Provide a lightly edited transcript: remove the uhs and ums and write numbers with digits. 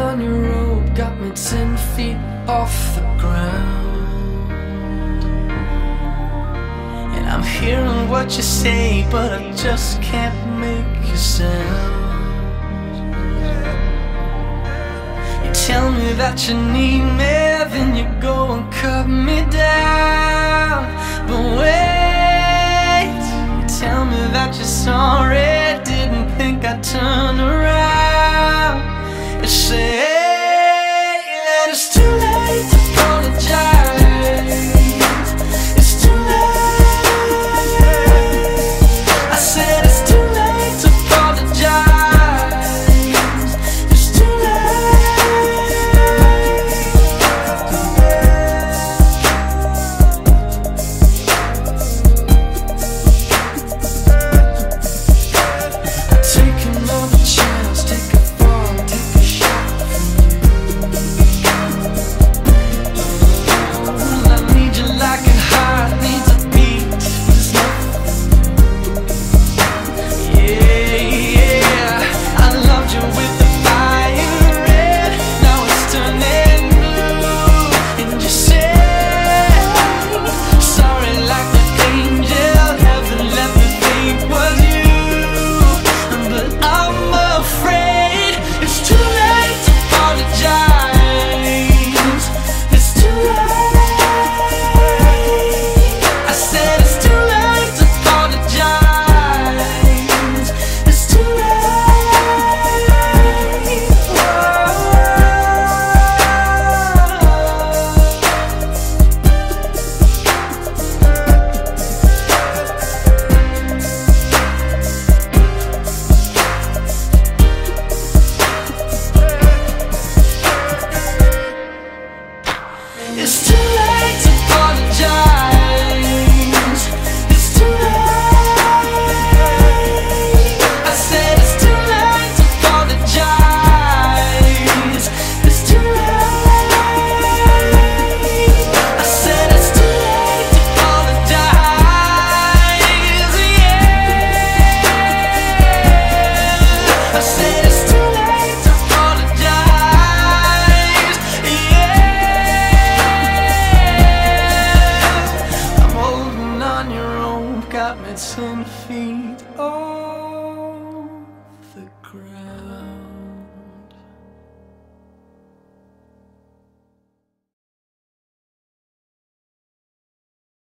on your rope got me 10 feet off the ground. And I'm hearing what you say, but I just can't make a sound. You tell me that you need me, then you go and cut me down. But wait, you tell me that you're sorry, didn't think I'd turn around. You say that it's too late to apologize. It's too late. I said it's too late to apologize. It's too take another chance, take a fall, take a shot from you. I need you like a heart needs a beat. There's nothing. Yeah, I loved you with the fire red. Now it's turning blue. And you say sorry like an angel. Heaven let me think was you. But I'm afraid it's too late to apologize. It's too late. I said it's too late to apologize. It's too late. It's too late to apologize. It's too late. I said it's too late to apologize. It's too late. I said it's too late to apologize. Yeah. I said it's too late to apologize. Yeah. I'm holding on your rope, got me 10 feet off the ground.